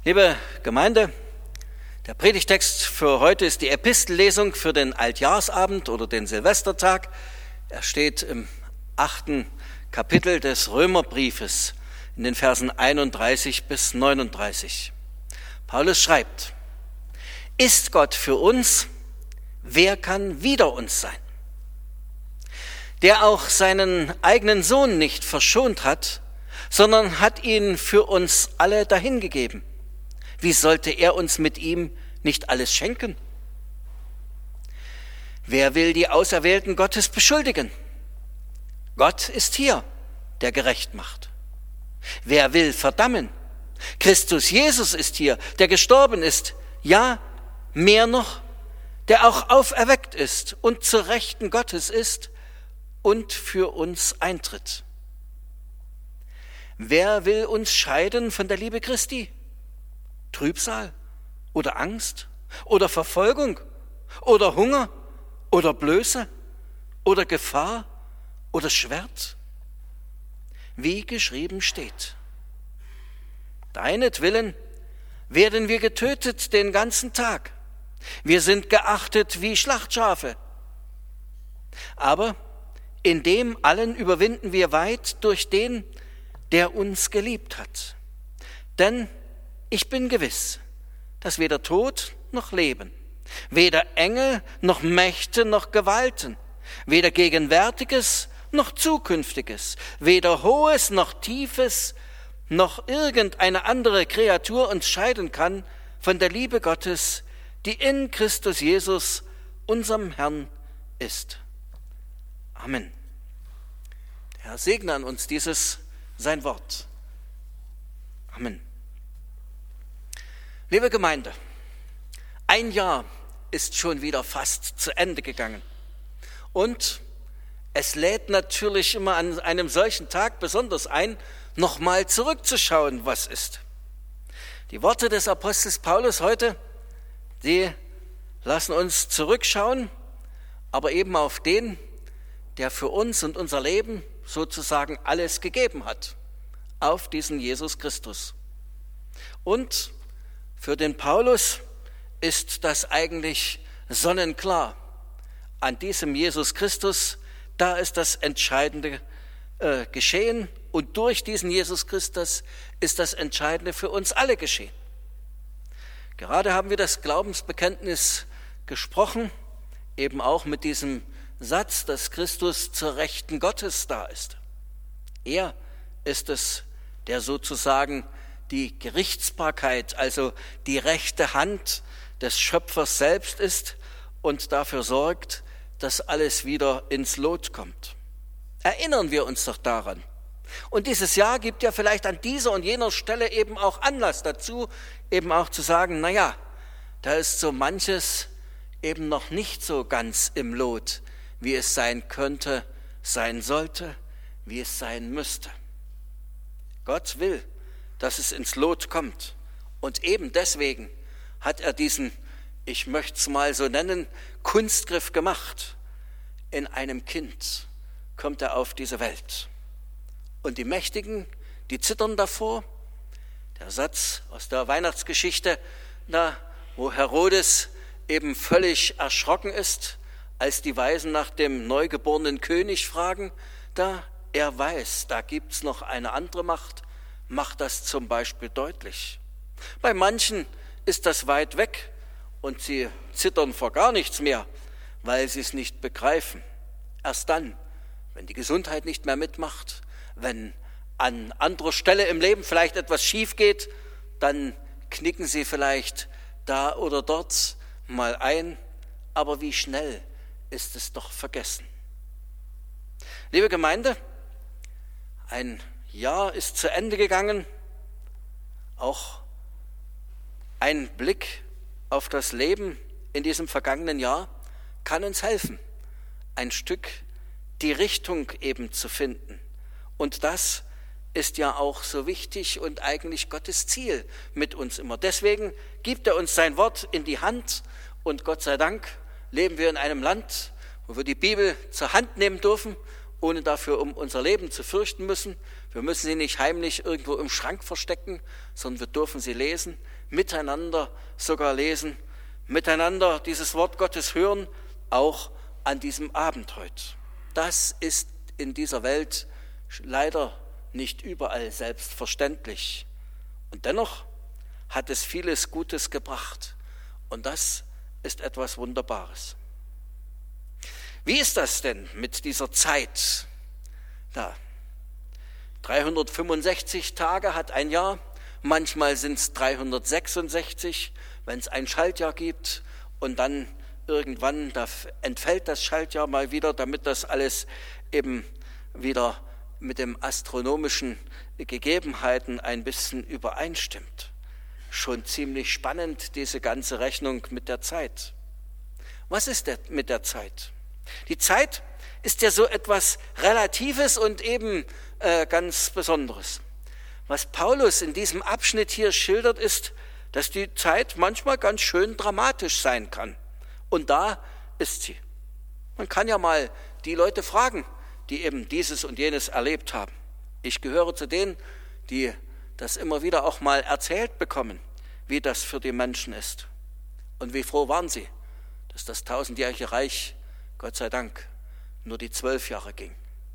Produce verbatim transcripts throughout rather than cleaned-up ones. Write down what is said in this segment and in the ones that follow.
Liebe Gemeinde, der Predigtext für heute ist die Epistellesung für den Altjahrsabend oder den Silvestertag. Er steht im achten Kapitel des Römerbriefes in den Versen einunddreißig bis neununddreißig. Paulus schreibt: Ist Gott für uns, wer kann wider uns sein? Der auch seinen eigenen Sohn nicht verschont hat, sondern hat ihn für uns alle dahingegeben. Wie sollte er uns mit ihm nicht alles schenken? Wer will die Auserwählten Gottes beschuldigen? Gott ist hier, der gerecht macht. Wer will verdammen? Christus Jesus ist hier, der gestorben ist, ja, mehr noch, der auch auferweckt ist und zur Rechten Gottes ist und für uns eintritt. Wer will uns scheiden von der Liebe Christi? Trübsal oder Angst oder Verfolgung oder Hunger oder Blöße oder Gefahr oder Schwert? Wie geschrieben steht: Deinetwillen werden wir getötet den ganzen Tag. Wir sind geachtet wie Schlachtschafe. Aber in dem allen überwinden wir weit durch den, der uns geliebt hat. Denn ich bin gewiss, dass weder Tod noch Leben, weder Engel noch Mächte noch Gewalten, weder Gegenwärtiges noch Zukünftiges, weder Hohes noch Tiefes, noch irgendeine andere Kreatur uns scheiden kann von der Liebe Gottes, die in Christus Jesus, unserem Herrn, ist. Amen. Der Herr segne an uns dieses sein Wort. Amen. Liebe Gemeinde, ein Jahr ist schon wieder fast zu Ende gegangen. Und es lädt natürlich immer an einem solchen Tag besonders ein, nochmal zurückzuschauen, was ist. Die Worte des Apostels Paulus heute, die lassen uns zurückschauen, aber eben auf den, der für uns und unser Leben sozusagen alles gegeben hat, auf diesen Jesus Christus. Und für den Paulus ist das eigentlich sonnenklar. An diesem Jesus Christus, da ist das Entscheidende äh, geschehen, und durch diesen Jesus Christus ist das Entscheidende für uns alle geschehen. Gerade haben wir das Glaubensbekenntnis gesprochen, eben auch mit diesem Satz, dass Christus zur Rechten Gottes da ist. Er ist es, der sozusagen die Gerichtsbarkeit, also die rechte Hand des Schöpfers selbst ist und dafür sorgt, dass alles wieder ins Lot kommt. Erinnern wir uns doch daran. Und dieses Jahr gibt ja vielleicht an dieser und jener Stelle eben auch Anlass dazu, eben auch zu sagen, naja, da ist so manches eben noch nicht so ganz im Lot, wie es sein könnte, sein sollte, wie es sein müsste. Gott will, dass es ins Lot kommt. Und eben deswegen hat er diesen, ich möchte es mal so nennen, Kunstgriff gemacht. In einem Kind kommt er auf diese Welt. Und die Mächtigen, die zittern davor. Der Satz aus der Weihnachtsgeschichte, da, wo Herodes eben völlig erschrocken ist, als die Weisen nach dem neugeborenen König fragen, da er weiß, da gibt es noch eine andere Macht, macht das zum Beispiel deutlich. Bei manchen ist das weit weg und sie zittern vor gar nichts mehr, weil sie es nicht begreifen. Erst dann, wenn die Gesundheit nicht mehr mitmacht, wenn an anderer Stelle im Leben vielleicht etwas schief geht, dann knicken sie vielleicht da oder dort mal ein, aber wie schnell ist es doch vergessen. Liebe Gemeinde, ein Jahr ist zu Ende gegangen. Auch ein Blick auf das Leben in diesem vergangenen Jahr kann uns helfen, ein Stück die Richtung eben zu finden. Und das ist ja auch so wichtig und eigentlich Gottes Ziel mit uns immer. Deswegen gibt er uns sein Wort in die Hand und Gott sei Dank leben wir in einem Land, wo wir die Bibel zur Hand nehmen dürfen, ohne dafür um unser Leben zu fürchten müssen. Wir müssen sie nicht heimlich irgendwo im Schrank verstecken, sondern wir dürfen sie lesen, miteinander sogar lesen, miteinander dieses Wort Gottes hören, auch an diesem Abend heute. Das ist in dieser Welt leider nicht überall selbstverständlich. Und dennoch hat es vieles Gutes gebracht. Und das ist etwas Wunderbares. Wie ist das denn mit dieser Zeit? Da, dreihundertfünfundsechzig Tage hat ein Jahr, manchmal sind es dreihundertsechsundsechzig, wenn es ein Schaltjahr gibt und dann irgendwann da entfällt das Schaltjahr mal wieder, damit das alles eben wieder mit den astronomischen Gegebenheiten ein bisschen übereinstimmt. Schon ziemlich spannend, diese ganze Rechnung mit der Zeit. Was ist denn mit der Zeit? Die Zeit ist ja so etwas Relatives und eben äh, ganz Besonderes. Was Paulus in diesem Abschnitt hier schildert, ist, dass die Zeit manchmal ganz schön dramatisch sein kann. Und da ist sie. Man kann ja mal die Leute fragen, die eben dieses und jenes erlebt haben. Ich gehöre zu denen, die das immer wieder auch mal erzählt bekommen, wie das für die Menschen ist. Und wie froh waren sie, dass das tausendjährige Reich, Gott sei Dank, nur die zwölf Jahre ging.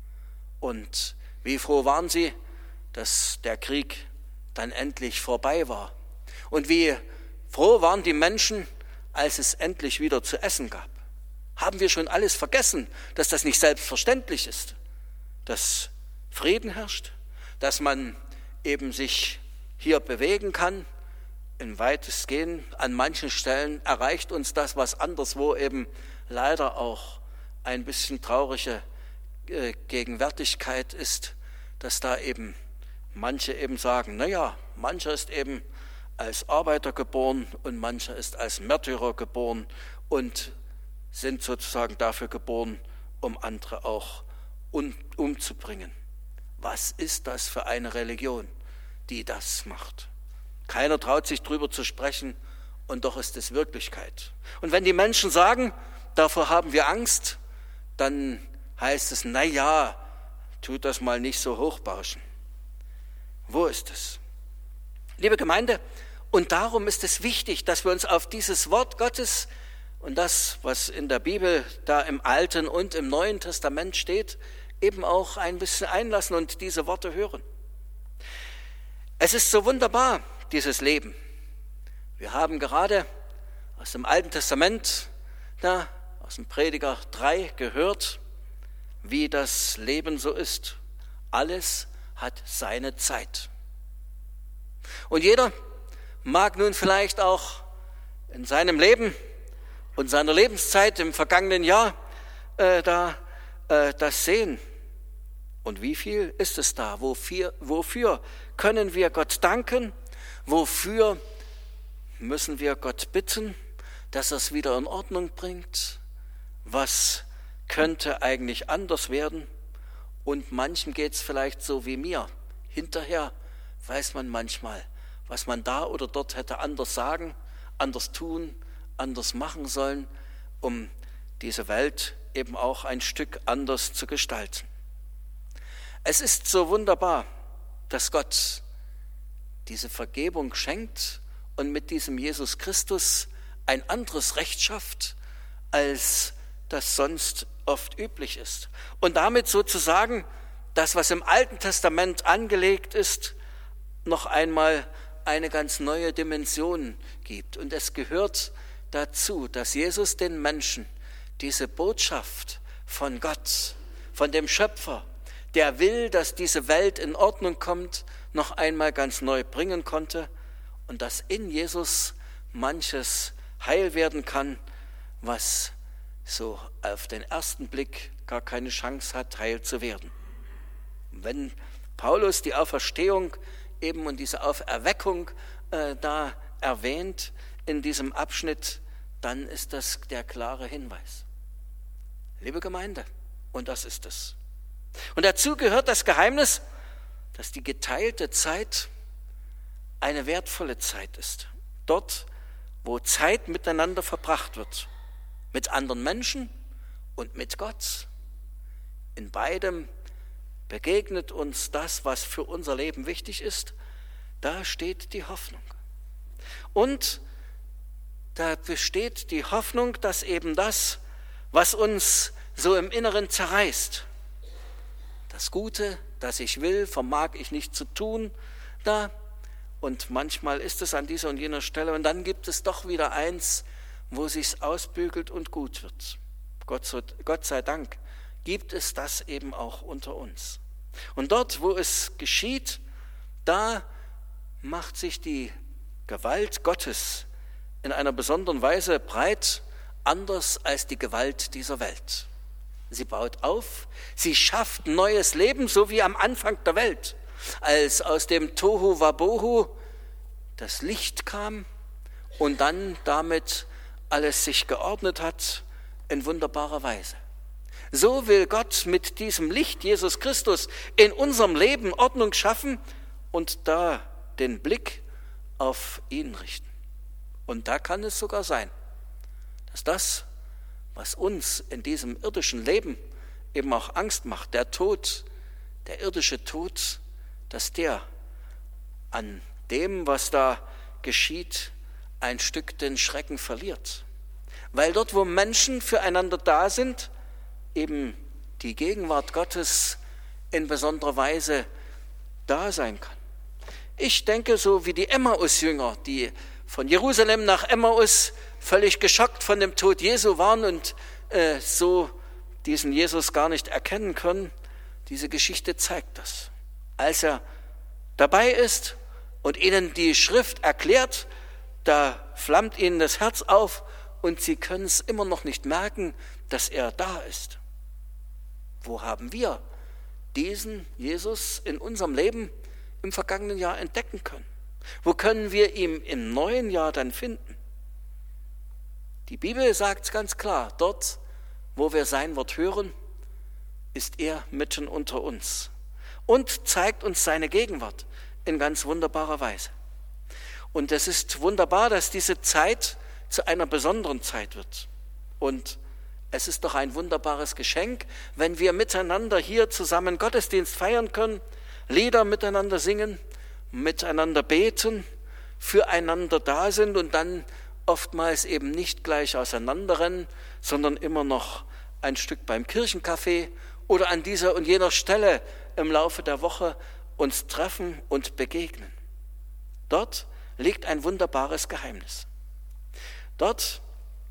Und wie froh waren sie, dass der Krieg dann endlich vorbei war. Und wie froh waren die Menschen, als es endlich wieder zu essen gab. Haben wir schon alles vergessen, dass das nicht selbstverständlich ist, dass Frieden herrscht, dass man eben sich hier bewegen kann, in weitestgehend. An manchen Stellen erreicht uns das, was anderswo eben leider auch ein bisschen traurige äh, Gegenwärtigkeit ist, dass da eben manche eben sagen, naja, mancher ist eben als Arbeiter geboren und mancher ist als Märtyrer geboren und sind sozusagen dafür geboren, um andere auch um, umzubringen. Was ist das für eine Religion, die das macht? Keiner traut sich drüber zu sprechen und doch ist es Wirklichkeit. Und wenn die Menschen sagen, davor haben wir Angst, dann heißt es, na ja, tut das mal nicht so hochbauschen. Wo ist es? Liebe Gemeinde, und darum ist es wichtig, dass wir uns auf dieses Wort Gottes und das, was in der Bibel da im Alten und im Neuen Testament steht, eben auch ein bisschen einlassen und diese Worte hören. Es ist so wunderbar, dieses Leben. Wir haben gerade aus dem Alten Testament, da, aus dem Prediger drei gehört, wie das Leben so ist. Alles hat seine Zeit. Und jeder mag nun vielleicht auch in seinem Leben und seiner Lebenszeit im vergangenen Jahr äh, da äh, das sehen. Und wie viel ist es da? Wofür, wofür können wir Gott danken? Wofür müssen wir Gott bitten, dass er es wieder in Ordnung bringt? Was könnte eigentlich anders werden? Und manchem geht es vielleicht so wie mir. Hinterher weiß man manchmal, was man da oder dort hätte anders sagen, anders tun, anders machen sollen, um diese Welt eben auch ein Stück anders zu gestalten. Es ist so wunderbar, dass Gott diese Vergebung schenkt und mit diesem Jesus Christus ein anderes Recht schafft, als das sonst oft üblich ist. Und damit sozusagen das, was im Alten Testament angelegt ist, noch einmal eine ganz neue Dimension gibt. Und es gehört dazu, dass Jesus den Menschen diese Botschaft von Gott, von dem Schöpfer, der will, dass diese Welt in Ordnung kommt, noch einmal ganz neu bringen konnte und dass in Jesus manches heil werden kann, was so auf den ersten Blick gar keine Chance hat, heil zu werden. Wenn Paulus die Auferstehung eben und diese Auferweckung äh, da erwähnt in diesem Abschnitt, dann ist das der klare Hinweis. Liebe Gemeinde, und das ist es. Und dazu gehört das Geheimnis, dass die geteilte Zeit eine wertvolle Zeit ist. Dort, wo Zeit miteinander verbracht wird, mit anderen Menschen und mit Gott. In beidem begegnet uns das, was für unser Leben wichtig ist, da steht die Hoffnung. Und da besteht die Hoffnung, dass eben das, was uns so im Inneren zerreißt, das Gute, das ich will, vermag ich nicht zu tun, da, und manchmal ist es an dieser und jener Stelle, und dann gibt es doch wieder eins, wo sich's ausbügelt und gut wird. Gott, so, Gott sei Dank gibt es das eben auch unter uns. Und dort, wo es geschieht, da macht sich die Gewalt Gottes in einer besonderen Weise breit, anders als die Gewalt dieser Welt. Sie baut auf, sie schafft neues Leben, so wie am Anfang der Welt, als aus dem Tohu Wabohu das Licht kam und dann damit alles sich geordnet hat in wunderbarer Weise. So will Gott mit diesem Licht Jesus Christus in unserem Leben Ordnung schaffen und da den Blick auf ihn richten. Und da kann es sogar sein, dass das, was uns in diesem irdischen Leben eben auch Angst macht, der Tod, der irdische Tod, dass der an dem, was da geschieht, ein Stück den Schrecken verliert. Weil dort, wo Menschen füreinander da sind, eben die Gegenwart Gottes in besonderer Weise da sein kann. Ich denke, so wie die Emmaus-Jünger, die von Jerusalem nach Emmaus völlig geschockt von dem Tod Jesu waren und äh, so diesen Jesus gar nicht erkennen können, diese Geschichte zeigt das. Als er dabei ist und ihnen die Schrift erklärt, da flammt ihnen das Herz auf und sie können es immer noch nicht merken, dass er da ist. Wo haben wir diesen Jesus in unserem Leben im vergangenen Jahr entdecken können? Wo können wir ihn im neuen Jahr dann finden? Die Bibel sagt es ganz klar, dort, wo wir sein Wort hören, ist er mitten unter uns und zeigt uns seine Gegenwart in ganz wunderbarer Weise. Und es ist wunderbar, dass diese Zeit zu einer besonderen Zeit wird. Und es ist doch ein wunderbares Geschenk, wenn wir miteinander hier zusammen Gottesdienst feiern können, Lieder miteinander singen, miteinander beten, füreinander da sind und dann oftmals eben nicht gleich auseinanderrennen, sondern immer noch ein Stück beim Kirchencafé oder an dieser und jener Stelle im Laufe der Woche uns treffen und begegnen. Dort liegt ein wunderbares Geheimnis. Dort,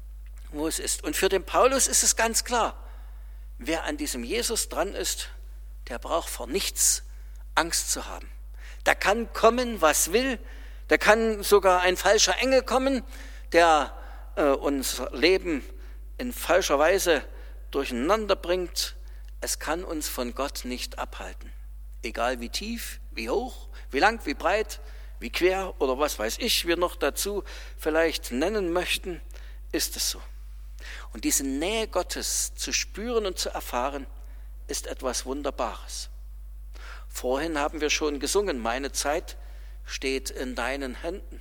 wo es ist. Und für den Paulus ist es ganz klar, wer an diesem Jesus dran ist, der braucht vor nichts Angst zu haben. Da kann kommen, was will, da kann sogar ein falscher Engel kommen, der äh, unser Leben in falscher Weise durcheinander bringt. Es kann uns von Gott nicht abhalten. Egal wie tief, wie hoch, wie lang, wie breit, wie quer oder was weiß ich, wir noch dazu vielleicht nennen möchten, ist es so. Und diese Nähe Gottes zu spüren und zu erfahren, ist etwas Wunderbares. Vorhin haben wir schon gesungen, meine Zeit steht in deinen Händen.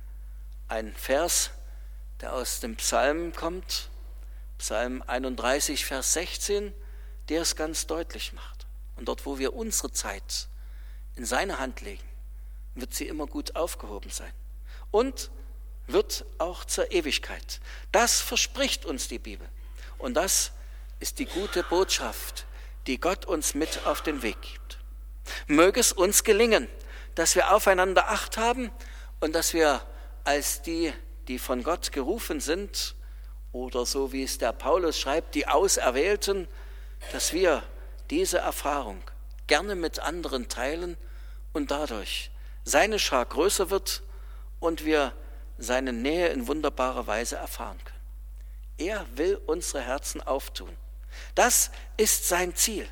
Ein Vers, der aus dem Psalm kommt, Psalm einunddreißig, Vers sechzehn, der es ganz deutlich macht. Und dort, wo wir unsere Zeit in seine Hand legen, wird sie immer gut aufgehoben sein. Und wird auch zur Ewigkeit. Das verspricht uns die Bibel. Und das ist die gute Botschaft, die Gott uns mit auf den Weg gibt. Möge es uns gelingen, dass wir aufeinander Acht haben und dass wir als die, die von Gott gerufen sind, oder so wie es der Paulus schreibt, die Auserwählten, dass wir diese Erfahrung gerne mit anderen teilen und dadurch seine Schar größer wird und wir seine Nähe in wunderbarer Weise erfahren können. Er will unsere Herzen auftun. Das ist sein Ziel.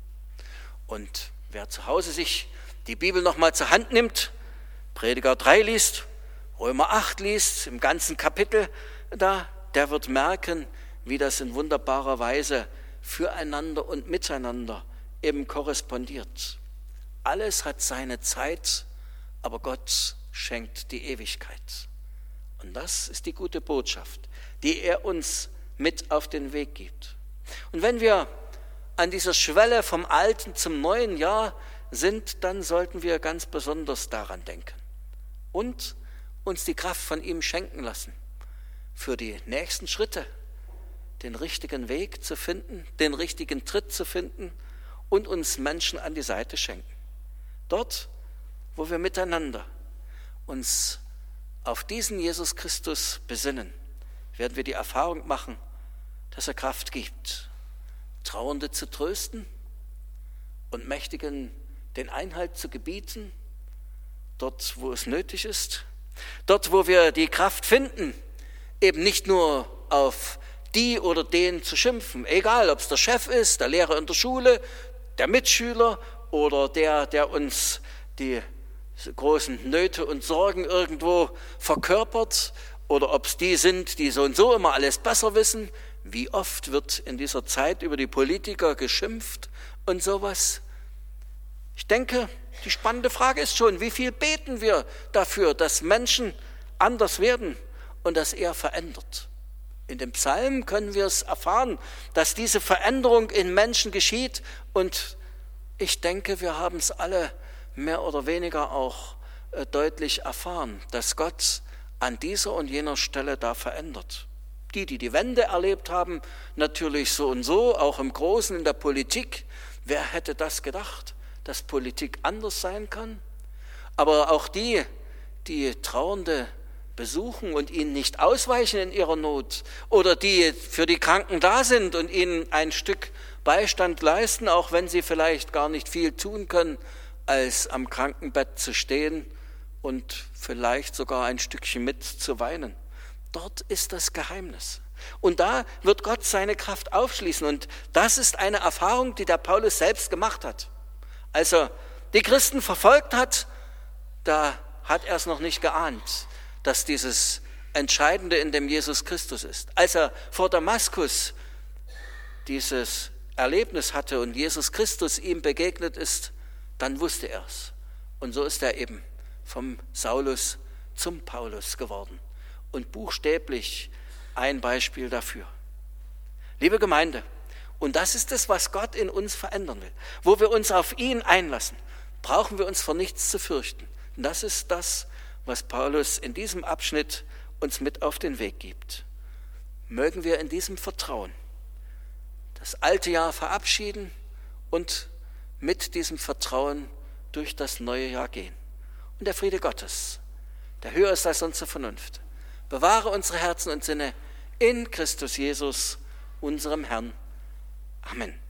Und wer zu Hause sich die Bibel nochmal zur Hand nimmt, Prediger drei liest, Römer acht liest, im ganzen Kapitel da, der wird merken, wie das in wunderbarer Weise füreinander und miteinander eben korrespondiert. Alles hat seine Zeit, aber Gott schenkt die Ewigkeit. Und das ist die gute Botschaft, die er uns mit auf den Weg gibt. Und wenn wir an dieser Schwelle vom alten zum neuen Jahr sind, dann sollten wir ganz besonders daran denken und uns die Kraft von ihm schenken lassen, für die nächsten Schritte den richtigen Weg zu finden, den richtigen Tritt zu finden und uns Menschen an die Seite schenken. Dort, wo wir miteinander uns auf diesen Jesus Christus besinnen, werden wir die Erfahrung machen, dass er Kraft gibt, Trauernde zu trösten und Mächtigen den Einhalt zu gebieten, dort, wo es nötig ist, dort, wo wir die Kraft finden, eben nicht nur auf die oder den zu schimpfen, egal ob es der Chef ist, der Lehrer in der Schule, der Mitschüler oder der, der uns die großen Nöte und Sorgen irgendwo verkörpert, oder ob es die sind, die so und so immer alles besser wissen. Wie oft wird in dieser Zeit über die Politiker geschimpft und sowas? Ich denke, die spannende Frage ist schon, wie viel beten wir dafür, dass Menschen anders werden und dass er verändert? In dem Psalm können wir es erfahren, dass diese Veränderung in Menschen geschieht, und ich denke, wir haben es alle mehr oder weniger auch äh, deutlich erfahren, dass Gott an dieser und jener Stelle da verändert. Die, die die Wende erlebt haben, natürlich so und so, auch im Großen in der Politik. Wer hätte das gedacht, dass Politik anders sein kann? Aber auch die, die Trauernde besuchen und ihnen nicht ausweichen in ihrer Not oder die für die Kranken da sind und ihnen ein Stück Beistand leisten, auch wenn sie vielleicht gar nicht viel tun können, als am Krankenbett zu stehen und vielleicht sogar ein Stückchen mit zu weinen. Dort ist das Geheimnis. Und da wird Gott seine Kraft aufschließen. Und das ist eine Erfahrung, die der Paulus selbst gemacht hat. Als er die Christen verfolgt hat, da hat er es noch nicht geahnt, dass dieses Entscheidende in dem Jesus Christus ist. Als er vor Damaskus dieses Erlebnis hatte und Jesus Christus ihm begegnet ist, dann wusste er es. Und so ist er eben vom Saulus zum Paulus geworden. Und buchstäblich ein Beispiel dafür. Liebe Gemeinde, und das ist es, was Gott in uns verändern will. Wo wir uns auf ihn einlassen, brauchen wir uns vor nichts zu fürchten. Und das ist das, was Paulus in diesem Abschnitt uns mit auf den Weg gibt. Mögen wir in diesem Vertrauen das alte Jahr verabschieden und mit diesem Vertrauen durch das neue Jahr gehen. Und der Friede Gottes, der höher ist als unsere Vernunft, bewahre unsere Herzen und Sinne in Christus Jesus, unserem Herrn. Amen.